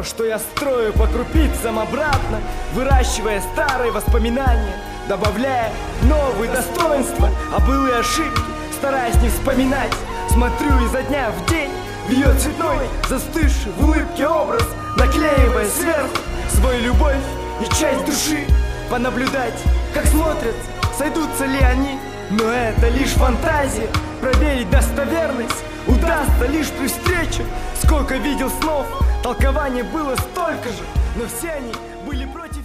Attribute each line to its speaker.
Speaker 1: то, что я строю по крупицам обратно, выращивая старые воспоминания, добавляя новые достоинства, а былые ошибки стараясь не вспоминать. Смотрю изо дня в день в ее цветной, застывший в улыбке образ, наклеивая сверху свою любовь и часть души. Понаблюдать, как смотрят, сойдутся ли они. Но это лишь фантазия, проверить достоверность удастся лишь при встрече. Сколько видел снов, толкование было столько же, но все они были против.